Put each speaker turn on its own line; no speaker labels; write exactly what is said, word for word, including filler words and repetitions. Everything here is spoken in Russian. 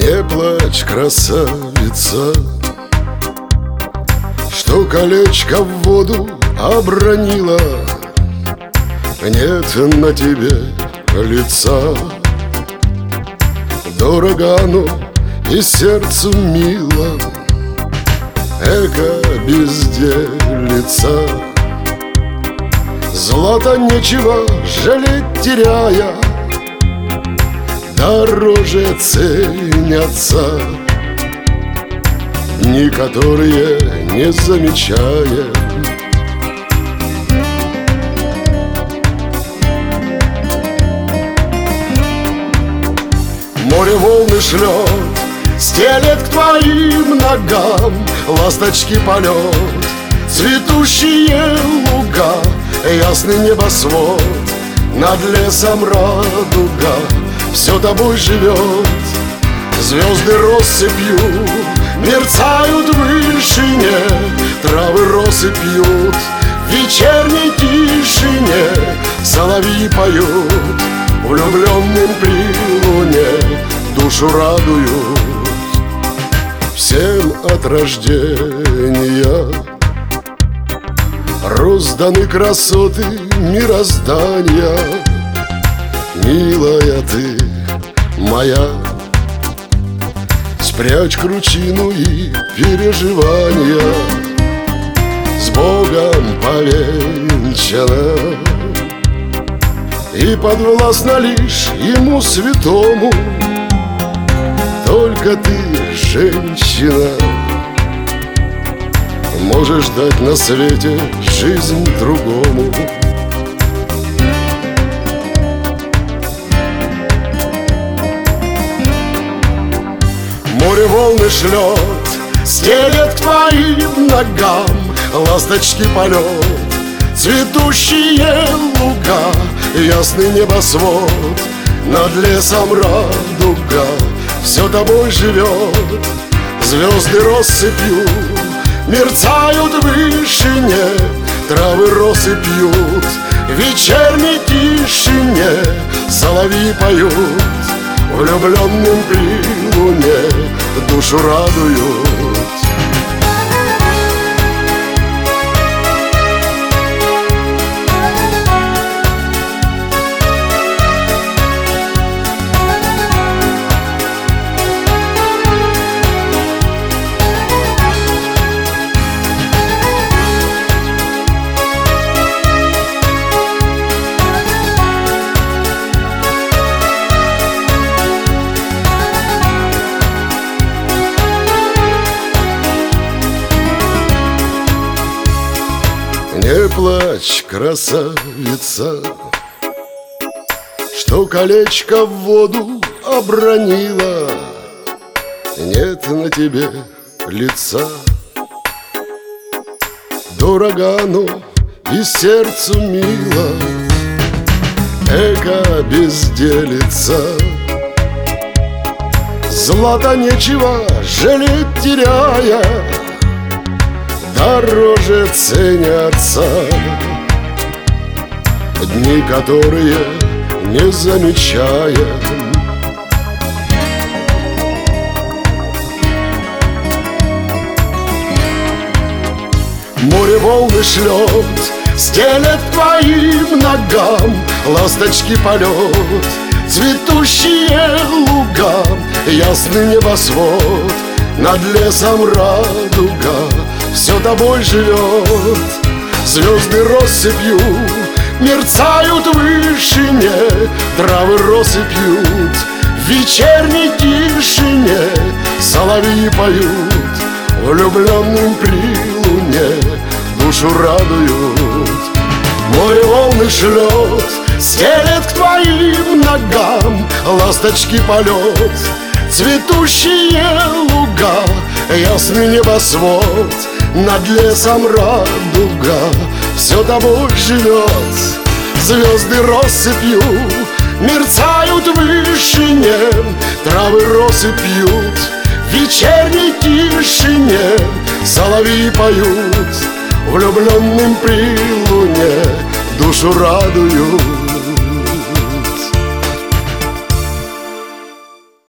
Не плачь, красавица, что колечко в воду обронила. Нет на тебе лица, дорого оно и сердцу мило. Эко безделица, злато нечего жалеть, теряя, дороже ценятся дни, которые не замечаем. Море волны шлет, стелет к твоим ногам ласточки полет, цветущие луга, ясный небосвод, над лесом радуга. Все тобой живет, звезды россыпью мерцают в вышине, травы росы пьют, в вечерней тишине соловьи поют, влюбленным при луне душу радуют. Всем от рождения розданы красоты мироздания. Милая ты моя, спрячь кручину и переживания, с Богом повенчана и подвластна лишь Ему святому. Только ты, женщина, можешь дать на свете жизнь другому. Море волны шлет, стелет к твоим ногам ласточки полет, цветущие луга, ясный небосвод, над лесом радуга. Все тобой живет, звезды россыпью мерцают в вышине, травы росы пьют, в вечерней тишине соловьи поют, влюбленным при луне душу радуют. Не плачь, красавица, что колечко в воду обронила. Нет на тебе лица, дорого оно и сердцу мило. Эко безделица, злато нечего жалеть, теряя, дороже ценятся дни, которые не замечаем. Море волны шлет, стелет к твоим ногам ласточки полет, цветущие луга, ясный небосвод, над лесом радуга. Все тобой живет, звезды россыпью мерцают в вышине, травы росы пьют, в вечерней тишине соловьи поют, влюбленным при луне душу радуют. Море волны шлет, стелет к твоим ногам ласточки полет, цветущие луга, ясный небосвод, над лесом радуга. Все тобой живет, звезды россыпью мерцают в вышине, травы росы пьют, в вечерней тишине соловьи поют, влюбленным при луне душу радуют.